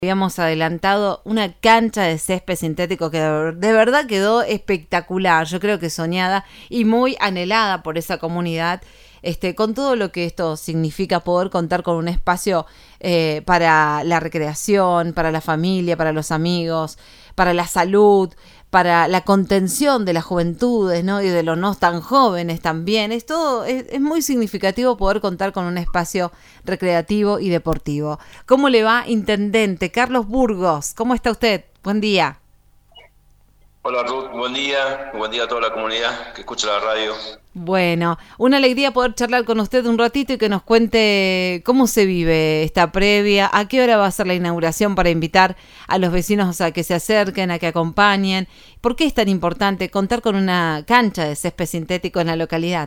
Habíamos adelantado una cancha de césped sintético que de verdad quedó espectacular, yo creo que soñada y muy anhelada por esa comunidad, con todo lo que esto significa poder contar con un espacio para la recreación, para la familia, para los amigos, para la salud, para la contención de las juventudes, ¿no? Y de los no tan jóvenes también. Es muy significativo poder contar con un espacio recreativo y deportivo. ¿Cómo le va, intendente Carlos Burgos? ¿Cómo está usted? Buen día. Hola Ruth, buen día a toda la comunidad que escucha la radio. Bueno, una alegría poder charlar con usted un ratito y que nos cuente cómo se vive esta previa, a qué hora va a ser la inauguración para invitar a los vecinos a que se acerquen, a que acompañen. ¿Por qué es tan importante contar con una cancha de césped sintético en la localidad?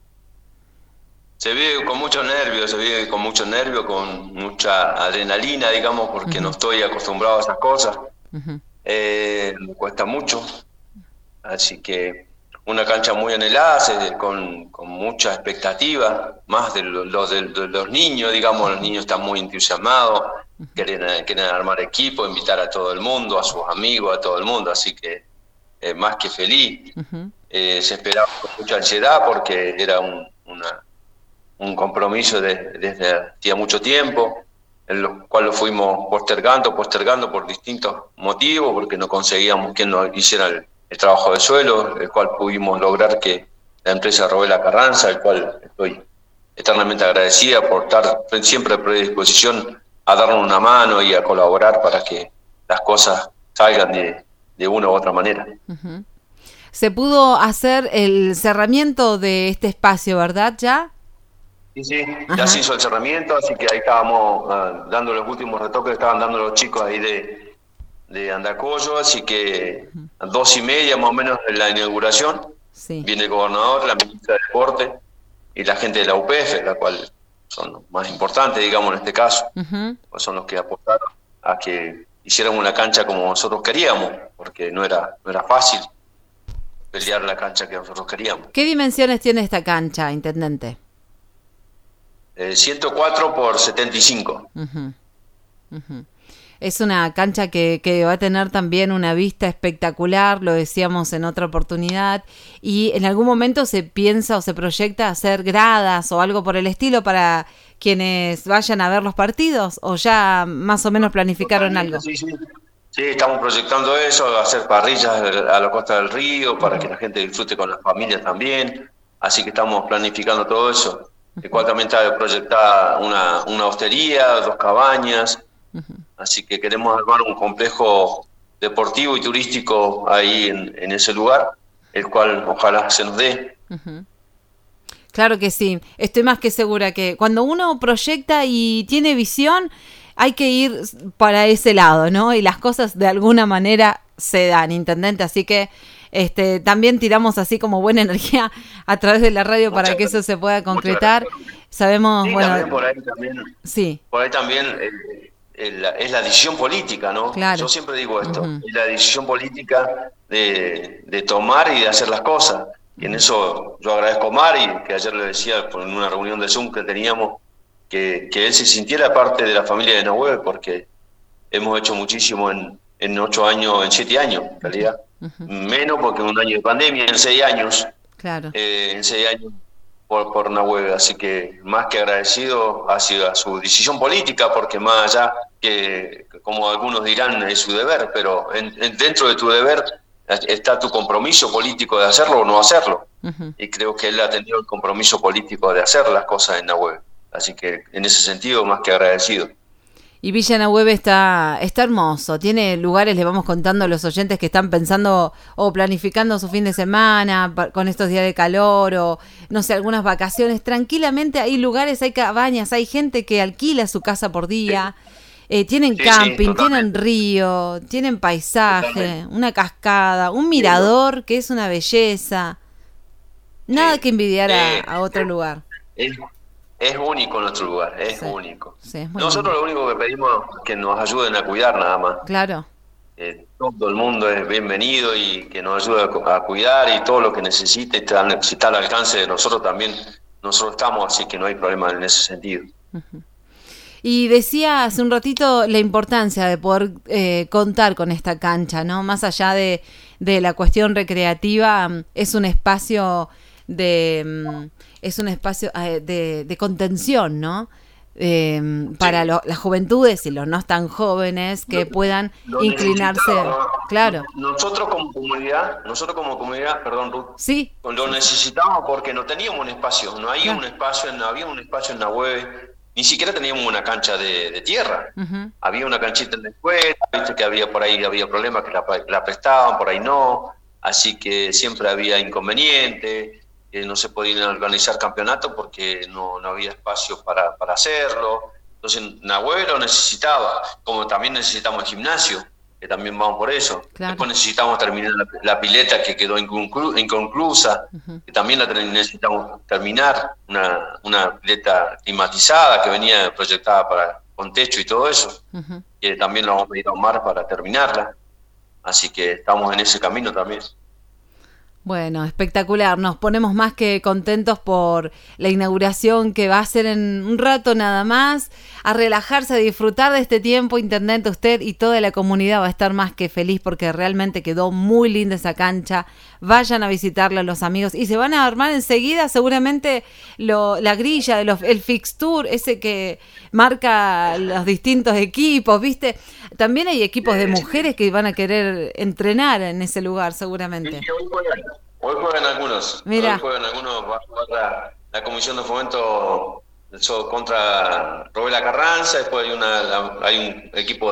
Se vive con mucho nervio, con mucha adrenalina, digamos, porque no estoy acostumbrado a esas cosas. Me cuesta mucho, así que una cancha muy anhelada, con mucha expectativa, más de los niños, digamos, los niños están muy entusiasmados, quieren armar equipo, invitar a todo el mundo, a sus amigos, a todo el mundo, así que más que feliz. Se esperaba con mucha ansiedad porque era un compromiso desde hacía mucho tiempo, en lo cual lo fuimos postergando por distintos motivos, porque no conseguíamos quien nos hiciera el trabajo de suelo, el cual pudimos lograr que la empresa Robela Carranza, el cual estoy eternamente agradecida por estar siempre a predisposición a darnos una mano y a colaborar para que las cosas salgan de una u otra manera. Se pudo hacer el cerramiento de este espacio, ¿verdad? ¿Ya? Sí, ya se hizo el cerramiento, así que ahí estábamos dando los últimos retoques que estaban dando los chicos ahí de Andacollo, así que a 2:30 más o menos de la inauguración, viene el gobernador, la ministra de Deporte y la gente de la UPF, la cual son los más importantes, digamos, en este caso, pues son los que apostaron a que hicieran una cancha como nosotros queríamos, porque no era fácil pelear la cancha que nosotros queríamos. ¿Qué dimensiones tiene esta cancha, intendente? 104 por 75. Es una cancha que va a tener también una vista espectacular, lo decíamos en otra oportunidad, y en algún momento se piensa o se proyecta hacer gradas o algo por el estilo para quienes vayan a ver los partidos, o ya más o menos planificaron algo. Sí, estamos proyectando eso, hacer parrillas a la costa del río para que la gente disfrute con las familias también, así que estamos planificando todo eso. El cual también está proyectada una hostería, 2 cabañas, así que queremos armar un complejo deportivo y turístico ahí en ese lugar, el cual ojalá se nos dé. Claro que sí, estoy más que segura que cuando uno proyecta y tiene visión, hay que ir para ese lado, ¿no? Y las cosas de alguna manera se dan, intendente, así que también tiramos así como buena energía a través de la radio para que eso se pueda concretar. Sabemos, sí, bueno, por ahí también es la decisión política, ¿no? Claro. Yo siempre digo esto, es la decisión política de tomar y de hacer las cosas. Y en eso yo agradezco a Mari, que ayer le decía en una reunión de Zoom que teníamos, que él se sintiera parte de la familia de Nahuel, porque hemos hecho muchísimo en 8 años, en 7 años, en realidad. Menos porque un año de pandemia, en 6 años. Claro. En 6 años por Nahuel, así que más que agradecido ha sido a su decisión política, porque más allá que, como algunos dirán, es su deber, pero dentro de tu deber está tu compromiso político de hacerlo o no hacerlo. Y creo que él ha tenido el compromiso político de hacer las cosas en Nahuel. Así que en ese sentido, más que agradecido. Y Villa Nahuel está hermoso, tiene lugares, le vamos contando a los oyentes que están pensando o planificando su fin de semana con estos días de calor o no sé, algunas vacaciones, tranquilamente hay lugares, hay cabañas, hay gente que alquila su casa por día, tienen camping, tienen río, tienen paisaje, una cascada, un mirador que es una belleza, nada que envidiar a otro lugar. Es único nuestro lugar, es único. Sí, es muy Nosotros lindo. lo único que pedimos es que nos ayuden a cuidar nada más. Claro. Todo el mundo es bienvenido y que nos ayude a cuidar y todo lo que necesite, si está al alcance de nosotros también, nosotros estamos, así que no hay problema en ese sentido. Y decía hace un ratito la importancia de poder contar con esta cancha, ¿no? Más allá de la cuestión recreativa, es un espacio de contención, ¿no? Para las juventudes y los no tan jóvenes que puedan inclinarse. Claro. Nosotros como comunidad, perdón, Ruth, Sí. lo necesitábamos porque no teníamos un espacio, no había un espacio, en la web, ni siquiera teníamos una cancha de tierra. Uh-huh. Había una canchita en la escuela, viste que había por ahí había problemas que la prestaban, por ahí no, así que siempre había inconvenientes. No se podían organizar campeonatos porque no había espacio para hacerlo. Entonces Nahuel lo necesitaba, como también necesitamos el gimnasio, que también vamos por eso. Claro. Después necesitamos terminar la pileta que quedó inconclusa, uh-huh. Que también la necesitamos terminar, una pileta climatizada que venía proyectada con techo y todo eso, uh-huh. Que también lo vamos a pedir a Omar para terminarla. Así que estamos en ese camino también. Bueno, espectacular. Nos ponemos más que contentos por la inauguración que va a ser en un rato nada más. A relajarse, a disfrutar de este tiempo, intendente. Usted y toda la comunidad va a estar más que feliz porque realmente quedó muy linda esa cancha. Vayan a visitarla los amigos y se van a armar enseguida seguramente la grilla, el fixture, ese que marca los distintos equipos, ¿viste? También hay equipos de mujeres que van a querer entrenar en ese lugar seguramente. Hoy juegan algunos. Mira. Hoy juegan algunos. Va a jugar la Comisión de Fomento contra Robela Carranza. Después hay un equipo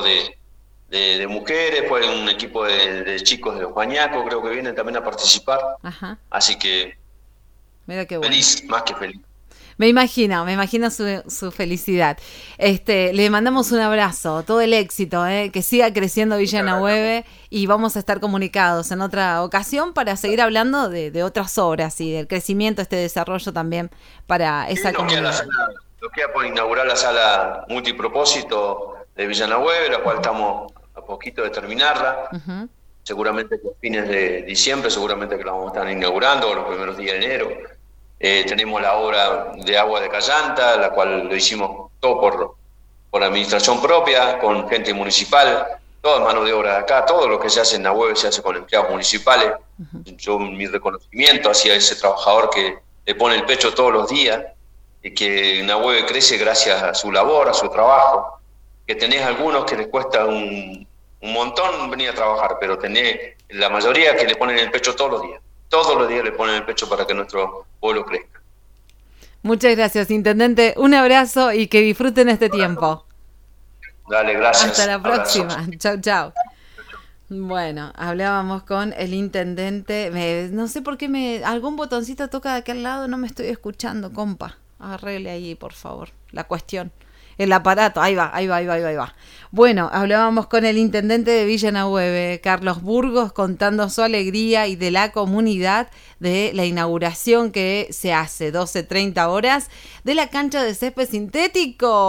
de mujeres. Después hay un equipo de chicos de los Bañacos. Creo que vienen también a participar. Ajá. Así que mira qué bueno. Feliz, más que feliz. Me imagino su felicidad. Le mandamos un abrazo, todo el éxito, que siga creciendo Villa Nahueve y vamos a estar comunicados en otra ocasión para seguir hablando de otras obras y del crecimiento, desarrollo también para esa comunidad. Nos queda por inaugurar la sala multipropósito de Villa Nahueve, la cual estamos a poquito de terminarla. Uh-huh. Seguramente a fines de diciembre, seguramente que la vamos a estar inaugurando, los primeros días de enero. Tenemos la obra de agua de Callanta, la cual lo hicimos todo por administración propia, con gente municipal, toda mano de obra de acá, todo lo que se hace en Nahueve se hace con empleados municipales. Uh-huh. Yo mi reconocimiento hacia ese trabajador que le pone el pecho todos los días, y que Nahueve crece gracias a su labor, a su trabajo, que tenés algunos que les cuesta un montón venir a trabajar, pero tenés la mayoría que le ponen el pecho todos los días. Todos los días le ponen el pecho para que nuestro pueblo crezca. Muchas gracias, intendente. Un abrazo y que disfruten este tiempo. Dale, gracias. Hasta la próxima. Chau, chau. Bueno, hablábamos con el intendente. No sé por qué algún botoncito toca de aquel lado, no me estoy escuchando, compa. Arregle ahí, por favor, la cuestión. El aparato, ahí va. Bueno, hablábamos con el intendente de Villa Nahueve, Carlos Burgos, contando su alegría y de la comunidad de la inauguración que se hace 12:30 horas de la cancha de césped sintético.